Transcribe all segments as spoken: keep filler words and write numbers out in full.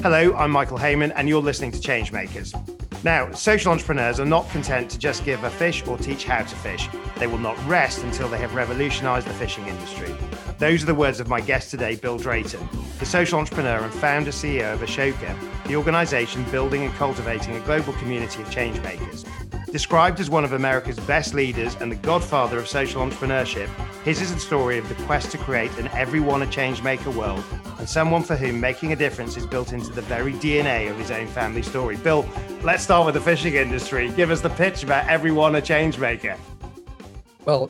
Hello, I'm Michael Heyman, and you're listening to Changemakers. Now, social entrepreneurs are not content to just give a fish or teach how to fish. They will not rest until they have revolutionized the fishing industry. Those are the words of my guest today, Bill Drayton, the social entrepreneur and founder C E O of Ashoka, the organization building and cultivating a global community of changemakers. Described as one of America's best leaders and the godfather of social entrepreneurship, his is the story of the quest to create an everyone a changemaker world, and someone for whom making a difference is built into the very D N A of his own family story. Bill, let's start with the fishing industry. Give us the pitch about everyone a changemaker. Well,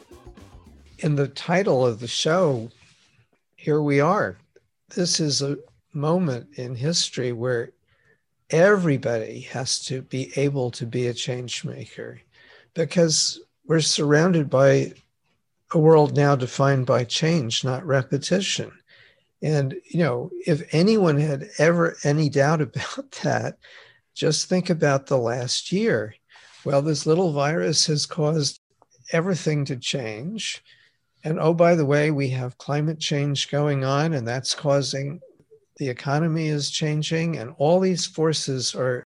in the title of the show, here we are. This is a moment in history where everybody has to be able to be a change maker, because we're surrounded by a world now defined by change, not repetition. And, you know, if anyone had ever any doubt about that, just think about the last year. Well, this little virus has caused everything to change. And oh, by the way, we have climate change going on, and that's causing the economy is changing, and all these forces are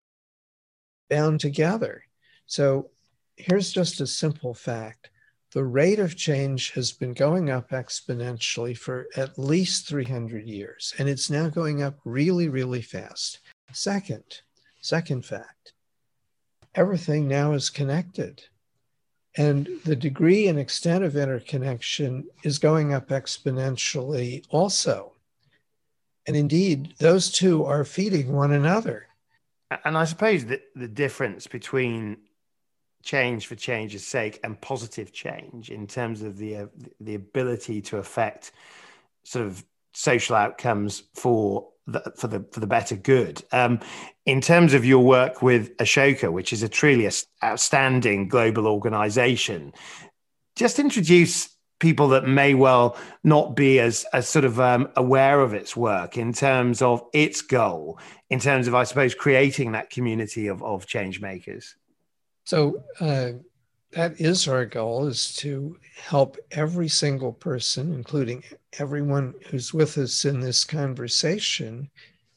bound together. So here's just a simple fact. The rate of change has been going up exponentially for at least three hundred years, and it's now going up really, really fast. Second, second fact, everything now is connected. And the degree and extent of interconnection is going up exponentially also. And indeed, those two are feeding one another. And I suppose that the difference between change for change's sake and positive change in terms of the uh, the ability to affect sort of social outcomes for the for the for the better good. Um, in terms of your work with Ashoka, which is a truly outstanding global organization, just introduce people that may well not be as, as sort of um, aware of its work in terms of its goal, in terms of, I suppose, creating that community of, of change makers. So uh, that is our goal, is to help every single person, including everyone who's with us in this conversation,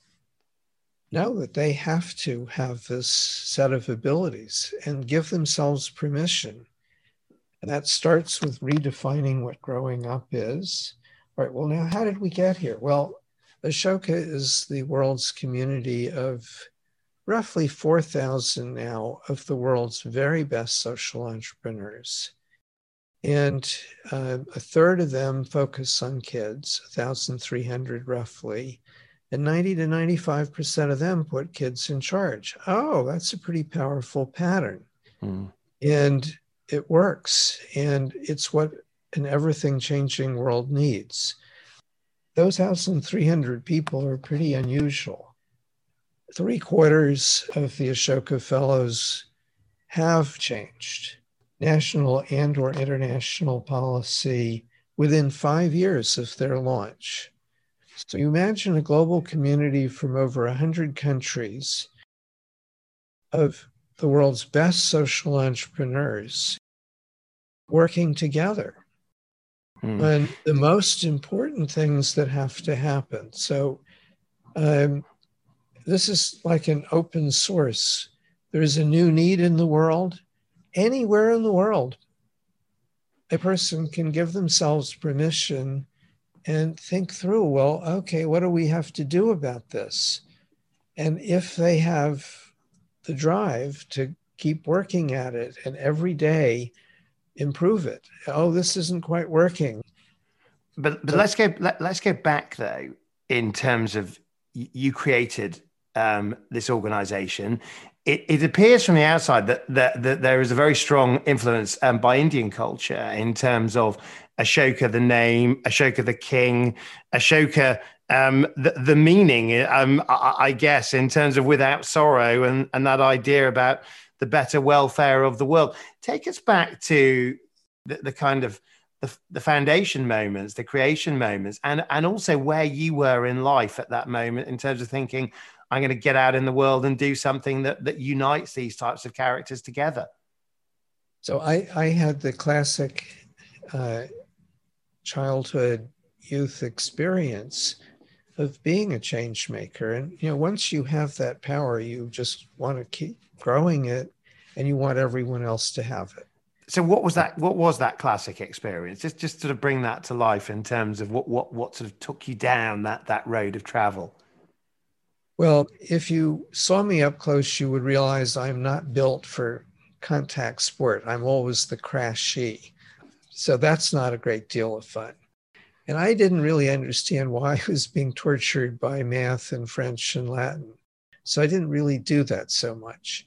know that they have to have this set of abilities and give themselves permission. And that starts with redefining what growing up is. All right, well, now, how did we get here? Well, Ashoka is the world's community of roughly four thousand now of the world's very best social entrepreneurs. And uh, a third of them focus on kids, one thousand three hundred roughly, and ninety to ninety-five percent of them put kids in charge. Oh, that's a pretty powerful pattern. Mm. And it works, and it's what an everything-changing world needs. Those one thousand three hundred people are pretty unusual. Three quarters of the Ashoka Fellows have changed national and or international policy within five years of their launch. So you imagine a global community from over one hundred countries of the world's best social entrepreneurs working together hmm. on the most important things that have to happen. So um, this is like an open source. There's a new need in the world. Anywhere in the world, a person can give themselves permission and think through, well, okay, what do we have to do about this? And if they have the drive to keep working at it and every day improve it. Oh, this isn't quite working. But but so, let's go let, let's go back though, in terms of you created um, this organization. It, it appears from the outside that, that that there is a very strong influence um, by Indian culture in terms of Ashoka, the name, Ashoka, the king, Ashoka, um, the, the meaning, um, I, I guess, in terms of without sorrow, and, and that idea about the better welfare of the world. Take us back to the, the kind of the, the foundation moments, the creation moments, and, and also where you were in life at that moment in terms of thinking, I'm going to get out in the world and do something that, that unites these types of characters together. So I, I had the classic uh, childhood youth experience of being a change maker. And, you know, once you have that power, you just want to keep growing it and you want everyone else to have it. So what was that, what was that classic experience? Just, just sort of bring that to life in terms of what, what, what sort of took you down that, that road of travel. Well, if you saw me up close, you would realize I'm not built for contact sport. I'm always the crashee. So that's not a great deal of fun. And I didn't really understand why I was being tortured by math and French and Latin. So I didn't really do that so much.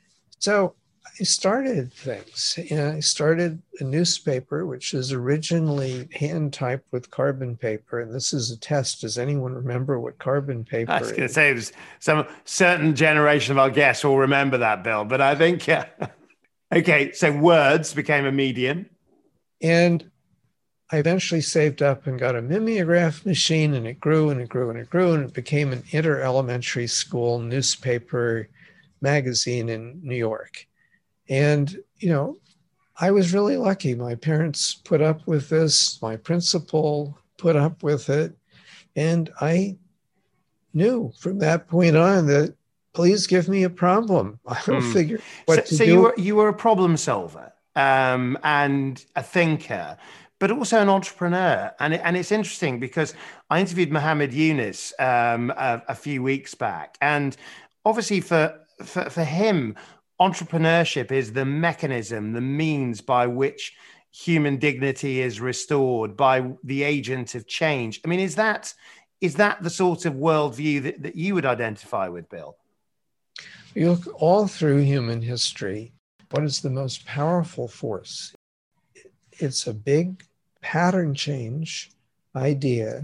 So I started things. You know, I started a newspaper, which was originally hand typed with carbon paper. And this is a test. Does anyone remember what carbon paper is? I was going to say there's some certain generation of our guests will remember that, Bill, but I think, yeah. Okay, so words became a medium. And I eventually saved up and got a mimeograph machine, and it grew and it grew and it grew, and it became an inter-elementary school newspaper magazine in New York. And, you know, I was really lucky. My parents put up with this. My principal put up with it. And I knew from that point on that, please give me a problem. I will mm. figure what so, to so do. you were, you were a problem solver um, and a thinker, but also an entrepreneur. And, it, and it's interesting because I interviewed Muhammad Yunus um, a, a few weeks back. And obviously for, for, for him, entrepreneurship is the mechanism, the means by which human dignity is restored, by the agent of change. I mean, is that is that the sort of worldview that, that you would identify with, Bill? You look all through human history, what is the most powerful force? It's a big pattern change idea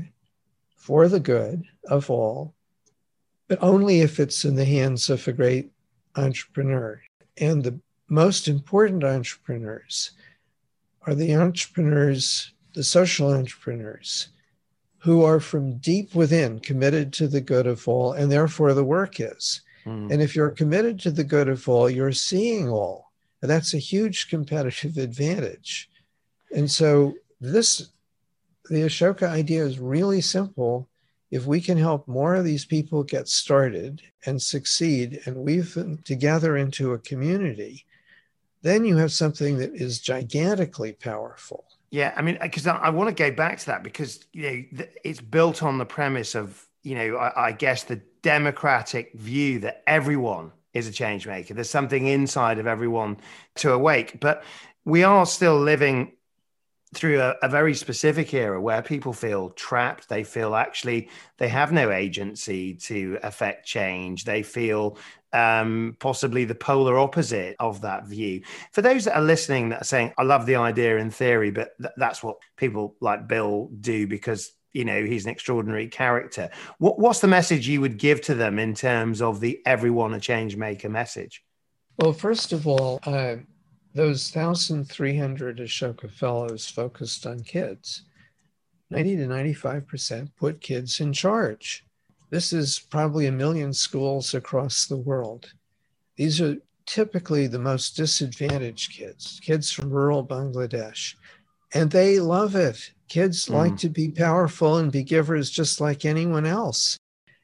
for the good of all, but only if it's in the hands of a great entrepreneur. And the most important entrepreneurs are the entrepreneurs, the social entrepreneurs, who are from deep within committed to the good of all, and therefore the work is. Mm. And if you're committed to the good of all, you're seeing all. And that's a huge competitive advantage. And so this, the Ashoka idea is really simple. If we can help more of these people get started and succeed and weave them together into a community, then you have something that is gigantically powerful. Yeah, I mean, because I, I want to go back to that because, you know, it's built on the premise of, you know, I, I guess the democratic view that everyone is a change maker. There's something inside of everyone to awake, but we are still living through a, a very specific era where people feel trapped. They feel actually they have no agency to affect change. They feel um, possibly the polar opposite of that view. For those that are listening that are saying, I love the idea in theory, but th- that's what people like Bill do because, you know, he's an extraordinary character. What, what's the message you would give to them in terms of the everyone a change maker message? Well, first of all, uh, those one thousand three hundred Ashoka Fellows focused on kids. ninety to ninety-five percent put kids in charge. This is probably a million schools across the world. These are typically the most disadvantaged kids, kids from rural Bangladesh, and they love it. Kids mm. like to be powerful and be givers just like anyone else.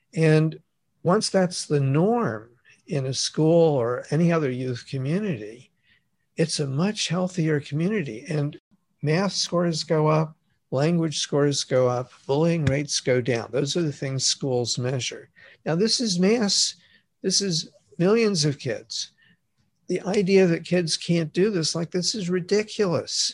And once that's the norm in a school or any other youth community, it's a much healthier community, and math scores go up, language scores go up, bullying rates go down. Those are the things schools measure. Now, this is mass. This is millions of kids. The idea that kids can't do this, like this is ridiculous.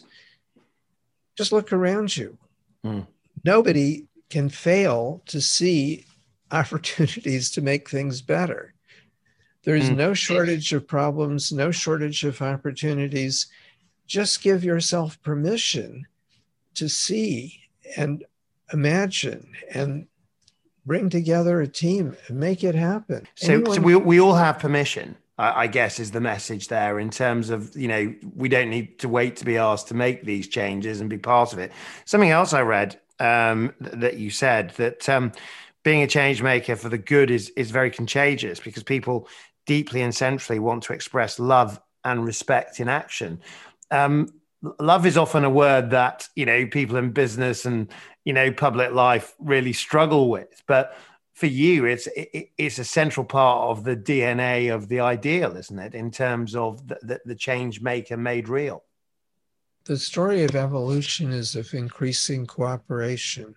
Just look around you. Mm. Nobody can fail to see opportunities to make things better. There's mm. no shortage of problems, no shortage of opportunities. Just give yourself permission to see and imagine and bring together a team and make it happen. So, Anyone- so we, we all have permission, I guess, is the message there in terms of, you know, we don't need to wait to be asked to make these changes and be part of it. Something else I read um, that you said that um, being a change maker for the good is, is very contagious because people deeply and centrally want to express love and respect in action. Um, love is often a word that, you know, people in business and, you know, public life really struggle with. But for you, it's it, it's a central part of the D N A of the ideal, isn't it? In terms of the, the, the change maker made real. The story of evolution is of increasing cooperation.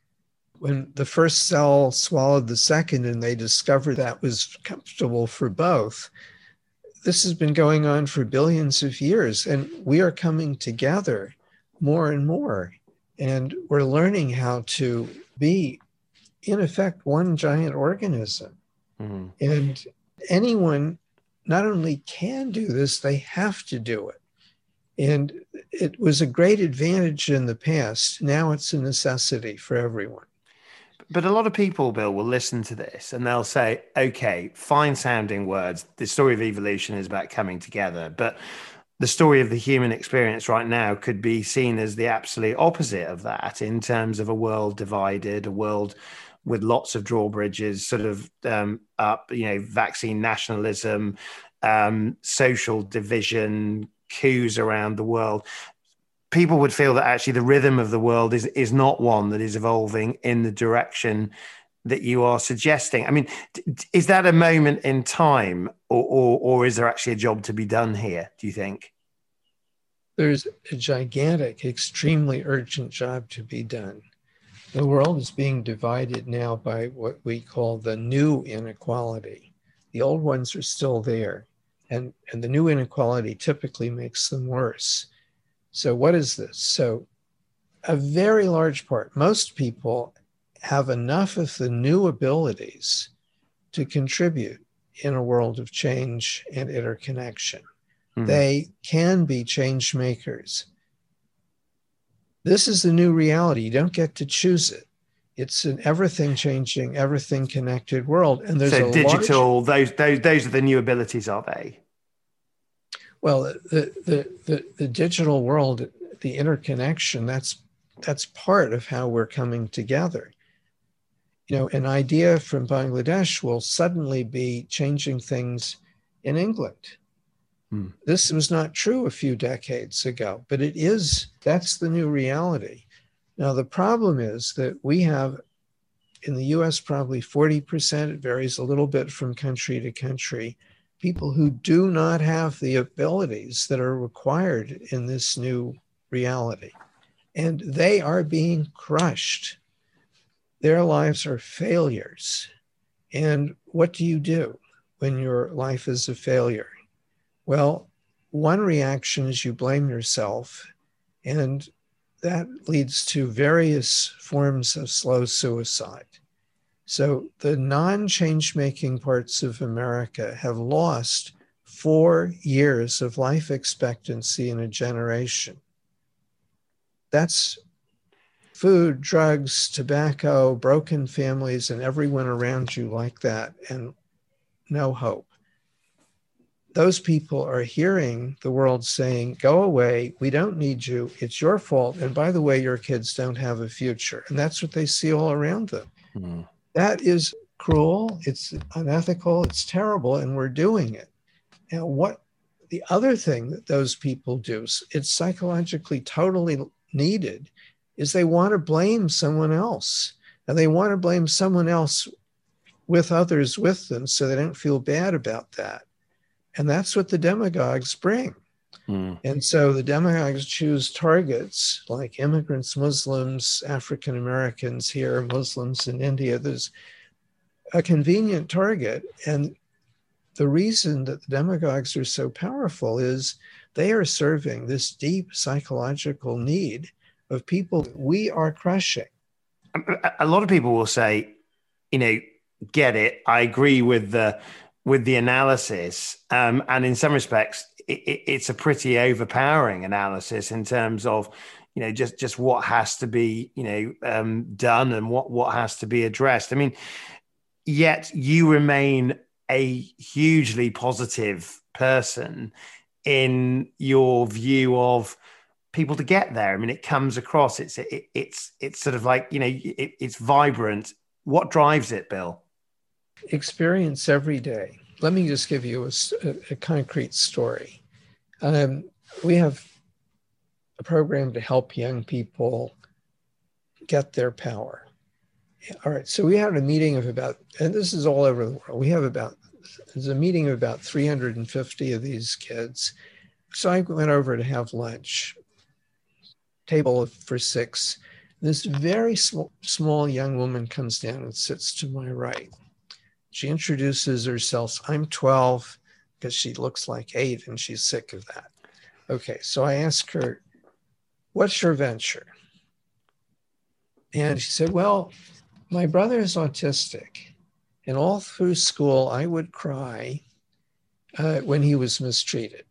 When the first cell swallowed the second and they discovered that was comfortable for both, this has been going on for billions of years, and we are coming together more and more. And we're learning how to be, in effect, one giant organism. Mm-hmm. And anyone not only can do this, they have to do it. And it was a great advantage in the past. Now it's a necessity for everyone. But a lot of people, Bill, will listen to this and they'll say, okay, fine sounding words. The story of evolution is about coming together. But the story of the human experience right now could be seen as the absolute opposite of that, in terms of a world divided, a world with lots of drawbridges sort of um, up, you know, vaccine nationalism, um, social division, coups around the world. People would feel that actually the rhythm of the world is is not one that is evolving in the direction that you are suggesting. I mean, is that a moment in time, or, or, or is there actually a job to be done here, do you think? There's a gigantic, extremely urgent job to be done. The world is being divided now by what we call the new inequality. The old ones are still there, and, and the new inequality typically makes them worse. So what is this? So a very large part, most people have enough of the new abilities to contribute in a world of change and interconnection. Mm-hmm. They can be change makers. This is the new reality. You don't get to choose it. It's an everything changing, everything connected world. And there's so a digital, large... those, those, those are the new abilities, are they? Well, the, the, the, the digital world, the interconnection, that's, that's part of how we're coming together. You know, an idea from Bangladesh will suddenly be changing things in England. Hmm. This was not true a few decades ago, but it is, that's the new reality. Now, the problem is that we have, in the U S, probably forty percent, it varies a little bit from country to country, people who do not have the abilities that are required in this new reality. And they are being crushed. Their lives are failures. And what do you do when your life is a failure? Well, one reaction is you blame yourself, and that leads to various forms of slow suicide. So the non-change-making parts of America have lost four years of life expectancy in a generation. That's food, drugs, tobacco, broken families, and everyone around you like that, and no hope. Those people are hearing the world saying, go away, we don't need you, it's your fault, and by the way, your kids don't have a future. And that's what they see all around them. Mm. That is cruel, it's unethical, it's terrible, and we're doing it. Now, what the other thing that those people do, it's psychologically totally needed, is they want to blame someone else. And they want to blame someone else with others with them so they don't feel bad about that. And that's what the demagogues bring. Mm. And so the demagogues choose targets like immigrants, Muslims, African Americans here, Muslims in India. There's a convenient target. And the reason that the demagogues are so powerful is they are serving this deep psychological need of people that we are crushing. A lot of people will say, you know, get it. I agree with the with the analysis. Um, and in some respects, it, it, it's a pretty overpowering analysis in terms of, you know, just, just what has to be, you know, um, done and what, what has to be addressed. I mean, yet you remain a hugely positive person in your view of people to get there. I mean, it comes across, it's, it, it's, it's sort of like, you know, it, it's vibrant. What drives it, Bill? Experience every day. Let me just give you a, a, a concrete story. Um, we have a program to help young people get their power. All right, so we had a meeting of about, and this is all over the world, we have about, there's a meeting of about three hundred fifty of these kids. So I went over to have lunch, table for six. This very small, small young woman comes down and sits to my right. She introduces herself. I'm twelve, because she looks like eight and she's sick of that. Okay, so I asked her, what's your venture? And she said, well, my brother is autistic, and all through school, I would cry uh, when he was mistreated.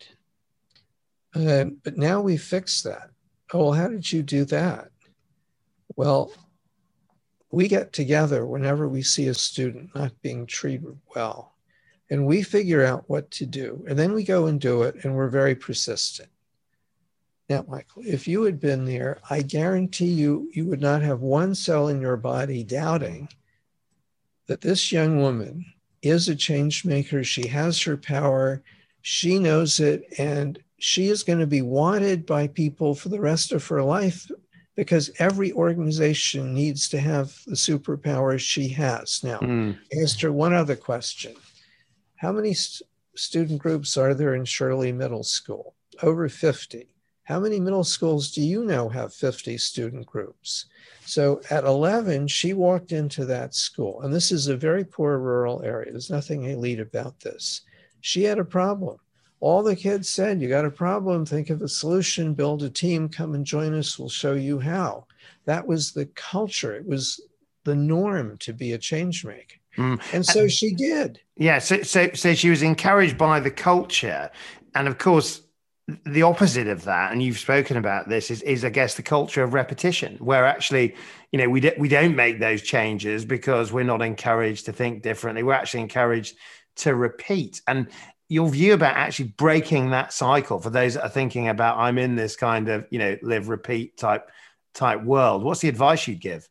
Uh, but now we fixed that. Oh, well, how did you do that? Well, we get together whenever we see a student not being treated well, and we figure out what to do, and then we go and do it, and we're very persistent. Now, Michael, if you had been there, I guarantee you, you would not have one cell in your body doubting that this young woman is a change maker. She has her power. She knows it. And she is going to be wanted by people for the rest of her life, because every organization needs to have the superpowers she has. Now, Mm. I asked her one other question. How many st- student groups are there in Shirley Middle School? Over fifty. How many middle schools do you know have fifty student groups? So at eleven, she walked into that school, and this is a very poor rural area. There's nothing elite about this. She had a problem. All the kids said, you got a problem, think of a solution, build a team, come and join us, we'll show you how. That was the culture. It was the norm to be a change maker. Mm. And so and, she did. Yeah, so, so, so she was encouraged by the culture. And of course, the opposite of that, and you've spoken about this, is, is I guess the culture of repetition, where actually, you know, we d- we don't make those changes because we're not encouraged to think differently. We're actually encouraged to repeat. And your view about actually breaking that cycle for those that are thinking about, I'm in this kind of, you know, live, repeat type type world. What's the advice you'd give?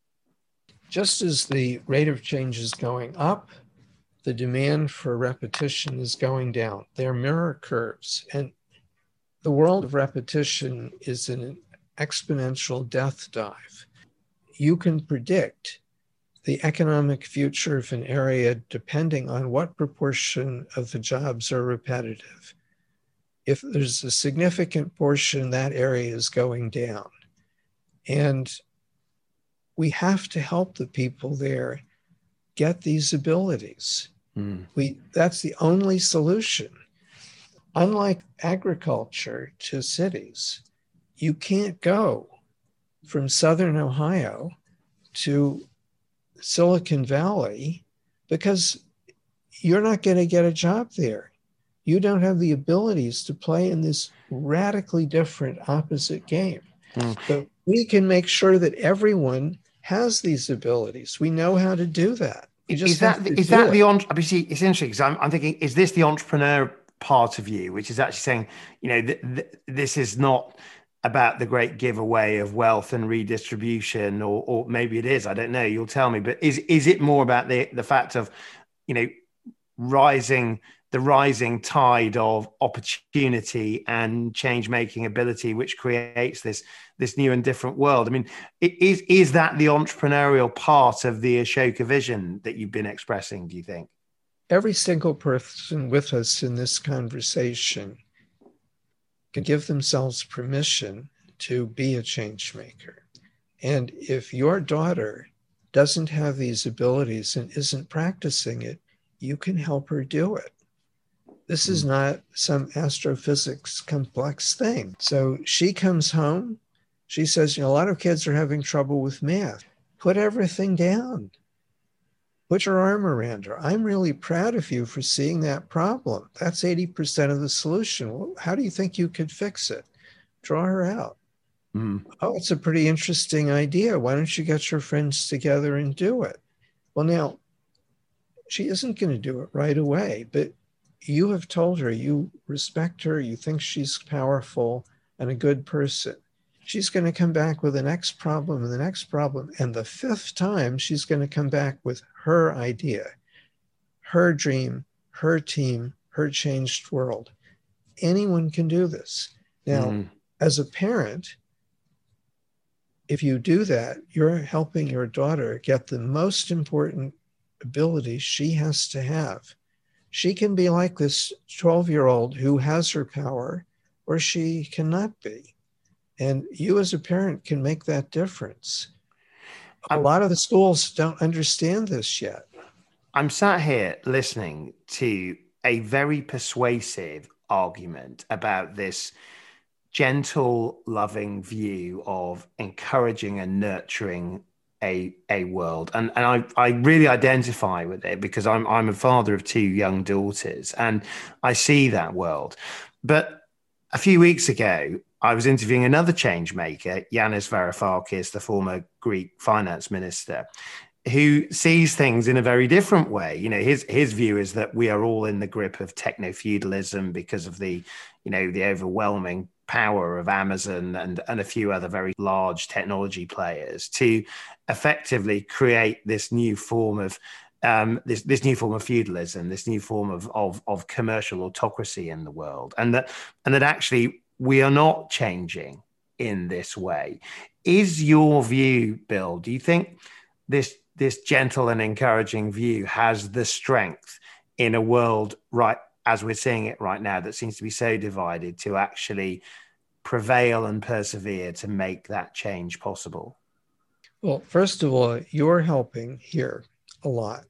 Just as the rate of change is going up, the demand for repetition is going down. They're mirror curves. And the world of repetition is in an exponential death dive. You can predict the economic future of an area depending on what proportion of the jobs are repetitive. If there's a significant portion, that area is going down. And we have to help the people there get these abilities. Mm. We, that's the only solution. Unlike agriculture to cities, you can't go from Southern Ohio to Silicon Valley because you're not going to get a job there. You don't have the abilities to play in this radically different opposite game. Mm. But we can make sure that everyone has these abilities. We know how to do that. You just is that have to is do that it. the obviously it's interesting because I'm, I'm thinking, is this the entrepreneur part of you, which is actually saying, you know, th- th- this is not about the great giveaway of wealth and redistribution, or, or maybe it is, I don't know, you'll tell me, but is is it more about the the fact of, you know, rising the rising tide of opportunity and change making ability, which creates this this new and different world? I mean, is is that the entrepreneurial part of the Ashoka vision that you've been expressing, do you think? Every single person with us in this conversation can give themselves permission to be a change maker. And if your daughter doesn't have these abilities and isn't practicing it, you can help her do it. This is not some astrophysics complex thing. So she comes home, she says, you know, a lot of kids are having trouble with math. Put everything down. Put your arm around her. I'm really proud of you for seeing that problem. That's eighty percent of the solution. Well, how do you think you could fix it? Draw her out. Mm. Oh, it's a pretty interesting idea. Why don't you get your friends together and do it? Well, now, she isn't going to do it right away, but you have told her you respect her, you think she's powerful and a good person. She's going to come back with the next problem and the next problem. And the fifth time, she's going to come back with her idea, her dream, her team, her changed world. Anyone can do this. Now, mm. as a parent, if you do that, you're helping your daughter get the most important ability she has to have. She can be like this twelve-year-old who has her power, or she cannot be. And you as a parent can make that difference. A I'm, lot of the schools don't understand this yet. I'm sat here listening to a very persuasive argument about this gentle, loving view of encouraging and nurturing a a world, and and I I really identify with it because I'm I'm a father of two young daughters, and I see that world. But a few weeks ago, I was interviewing another change maker, Yanis Varoufakis, the former Greek finance minister, who sees things in a very different way. You know, his his view is that we are all in the grip of techno feudalism because of the, you know, the overwhelming power of Amazon and, and a few other very large technology players to effectively create this new form of um, this this new form of feudalism, this new form of, of of commercial autocracy in the world, and that and that actually we are not changing in this way. Is your view, Bill? Do you think this this gentle and encouraging view has the strength in a world right as we're seeing it right now that seems to be so divided to actually prevail and persevere to make that change possible? Well, first of all, you're helping here a lot.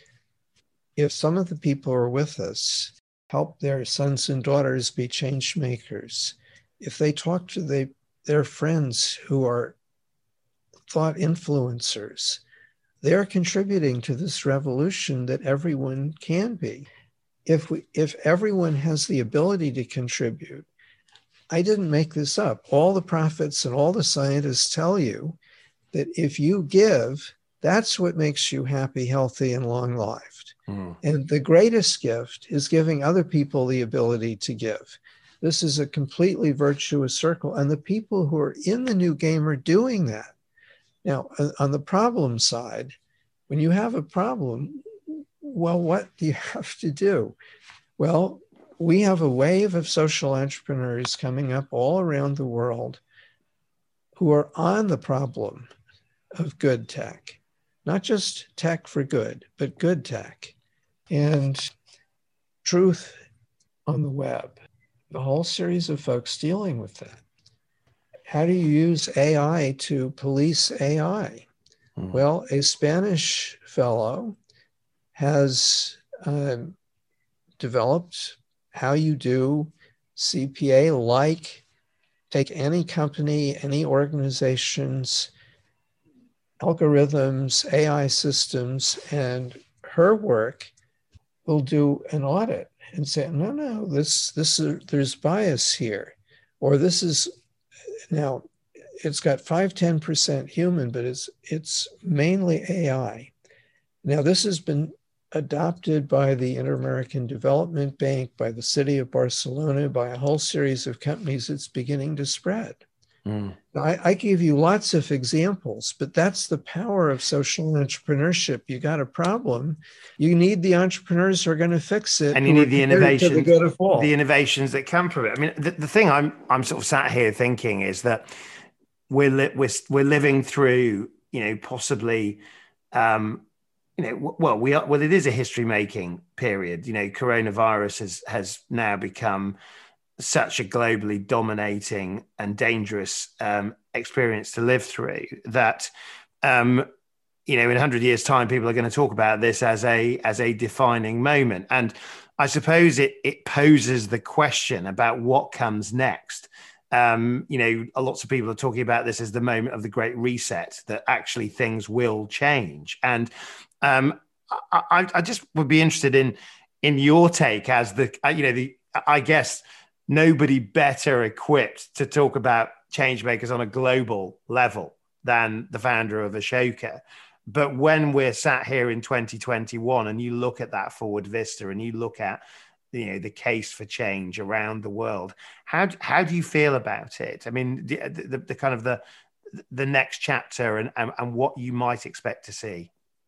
If some of the people who are with us help their sons and daughters be change makers, if they talk to they, their friends who are thought influencers, they're contributing to this revolution that everyone can be. If we, if everyone has the ability to contribute, I didn't make this up. All the prophets and all the scientists tell you that if you give, that's what makes you happy, healthy, and long-lived. Mm. And the greatest gift is giving other people the ability to give. This is a completely virtuous circle. And the people who are in the new game are doing that. Now, on the problem side, when you have a problem, well, what do you have to do? Well, we have a wave of social entrepreneurs coming up all around the world who are on the problem of good tech, not just tech for good, but good tech and truth on the web. The whole series of folks dealing with that. How do you use A I to police A I? Hmm. Well, a Spanish fellow has um, developed how you do C P A, like take any company, any organization's algorithms, A I systems, and her work will do an audit and say, no, no, this, this is, there's bias here, or this is, now it's got five, ten percent human, but it's, it's mainly A I. Now this has been adopted by the Inter-American Development Bank, by the city of Barcelona, by a whole series of companies. It's beginning to spread. Mm. I, I give you lots of examples, but that's the power of social entrepreneurship. You got a problem, you need the entrepreneurs who are going to fix it, and you need the innovations, to the good of all. the innovations that come from it. I mean, the, the thing I'm I'm sort of sat here thinking is that we're li- we're we're living through, you know, possibly. Um, You know, well, we are. Well, it is a history-making period. You know, coronavirus has has now become such a globally dominating and dangerous um, experience to live through that, um, you know, in a hundred years' time, people are going to talk about this as a as a defining moment. And I suppose it it poses the question about what comes next. Um, you know, lots of people are talking about this as the moment of the Great Reset, that actually things will change. And um, I, I just would be interested in in your take as the, you know, the I guess nobody better equipped to talk about change makers on a global level than the founder of Ashoka. But when we're sat here in twenty twenty-one and you look at that forward vista and you look at, you know, the case for change around the world, how how do you feel about it? I mean, the, the, the kind of the the next chapter and, and and what you might expect to see.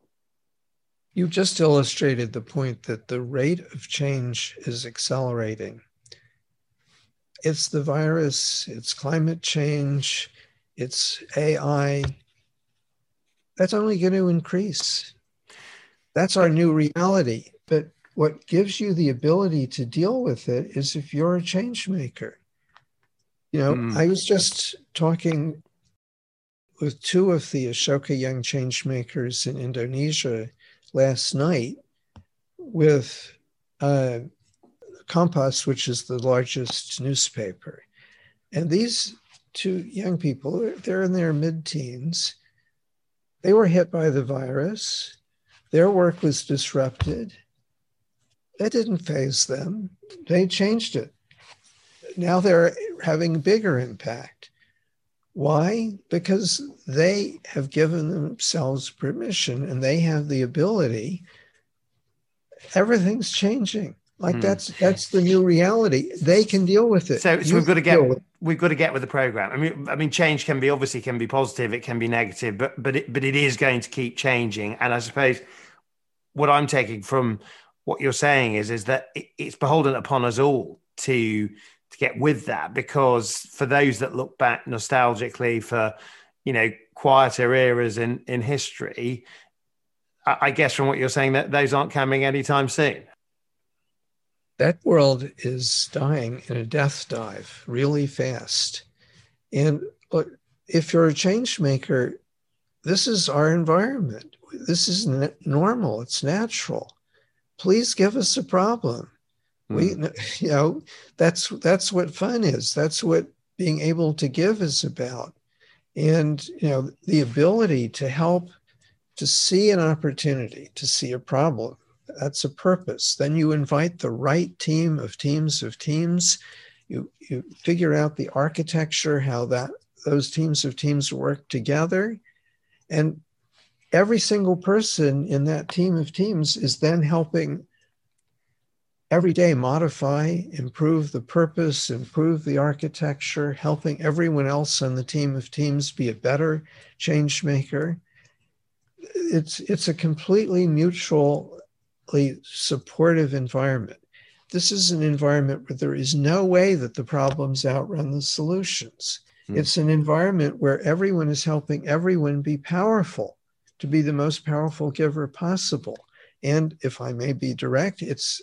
You just illustrated the point that the rate of change is accelerating. It's the virus, it's climate change, it's A I. That's only going to increase. That's our new reality. But what gives you the ability to deal with it is if you're a change maker. You know, Mm. I was just talking with two of the Ashoka Young Changemakers in Indonesia last night with uh, Kompas, which is the largest newspaper. And these two young people, they're in their mid-teens. They were hit by the virus. Their work was disrupted. That didn't faze them. They changed it. Now they're having a bigger impact. Why? Because they have given themselves permission and they have the ability. Everything's changing. Like mm. that's that's the new reality. They can deal with it. So, so we've got to get we've got to get with the program. I mean, I mean, change can be obviously can be positive, it can be negative, but but it, but it is going to keep changing. And I suppose what I'm taking from what you're saying is is that it, it's beholden upon us all to to get with that, because for those that look back nostalgically for, you know, quieter eras in in history, I, I guess from what you're saying that those aren't coming anytime soon. That world is dying in a death dive really fast. And if you're a change maker, this is our environment. This is normal. It's natural. Please give us a problem. Mm. We, you know, that's that's what fun is. That's what being able to give is about. And, you know, the ability to help, to see an opportunity, to see a problem. That's a purpose. Then you invite the right team of teams of teams. You you figure out the architecture, how that those teams of teams work together. And every single person in that team of teams is then helping every day modify, improve the purpose, improve the architecture, helping everyone else on the team of teams be a better change maker. It's it's a completely mutual supportive environment. This is an environment where there is no way that the problems outrun the solutions. Mm. It's an environment where everyone is helping everyone be powerful, to be the most powerful giver possible. And if I may be direct, it's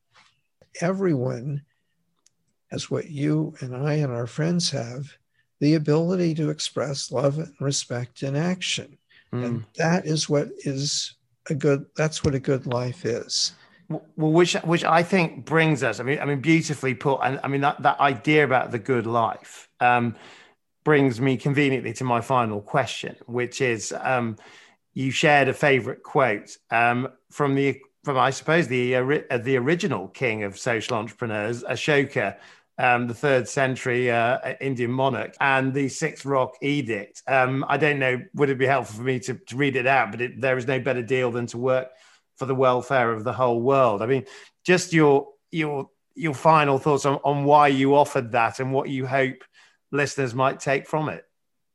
everyone has what you and I and our friends have, the ability to express love and respect in action. Mm. And that is what is a good, that's what a good life is. Well, which which I think brings us, I mean, I mean, beautifully put. And I mean, that, that idea about the good life um, brings me conveniently to my final question, which is, um, you shared a favorite quote um, from the, from, I suppose, the, uh, the original king of social entrepreneurs, Ashoka, Um, the third century uh, Indian monarch, and the Sixth Rock Edict. Um, I don't know, would it be helpful for me to, to read it out? But it, there is no better deal than to work for the welfare of the whole world. I mean, just your your your final thoughts on, on why you offered that and what you hope listeners might take from it.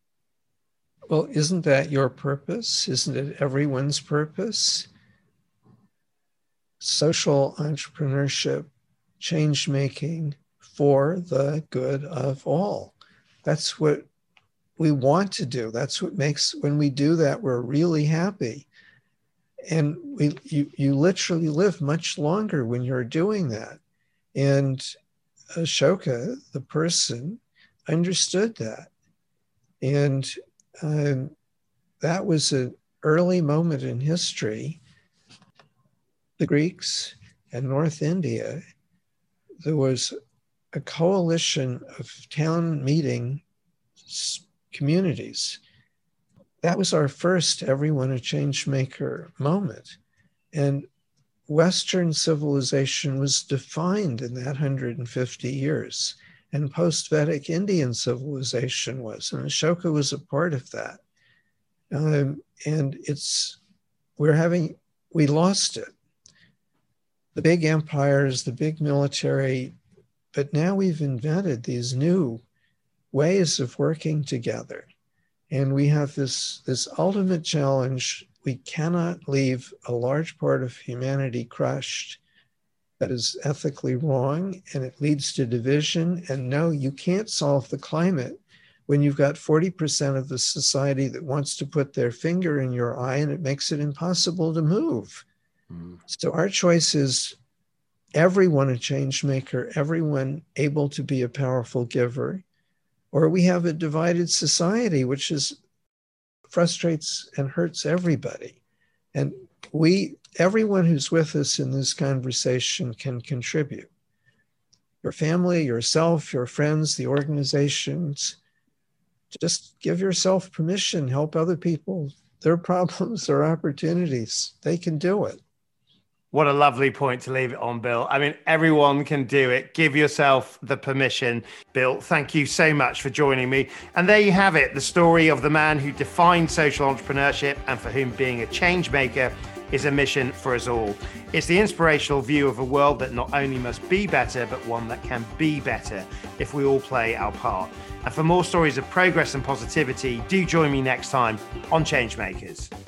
Well, isn't that your purpose? Isn't it everyone's purpose? Social entrepreneurship, change making, for the good of all. That's what we want to do. That's what makes, when we do that, we're really happy. And we, you, you literally live much longer when you're doing that. And Ashoka, the person, understood that. And um, that was an early moment in history. The Greeks and North India, there was a coalition of town meeting communities. That was our first everyone a change maker moment. And Western civilization was defined in that one hundred fifty years. And post-Vedic Indian civilization was. And Ashoka was a part of that. Um, and it's, we're having, we lost it. The big empires, the big military, but now we've invented these new ways of working together. And we have this, this ultimate challenge. We cannot leave a large part of humanity crushed. that is ethically wrong, and it leads to division. And no, you can't solve the climate when you've got forty percent of the society that wants to put their finger in your eye, and it makes it impossible to move. Mm. So our choice is everyone a change maker, everyone able to be a powerful giver, or we have a divided society, which is frustrates and hurts everybody. And we, everyone who's with us in this conversation can contribute. Your family, yourself, your friends, the organizations. Just give yourself permission, help other people. Their problems are opportunities. They can do it. What a lovely point to leave it on, Bill. I mean, everyone can do it. Give yourself the permission. Bill, thank you so much for joining me. And there you have it, the story of the man who defined social entrepreneurship and for whom being a change maker is a mission for us all. It's the inspirational view of a world that not only must be better, but one that can be better if we all play our part. And for more stories of progress and positivity, do join me next time on Changemakers.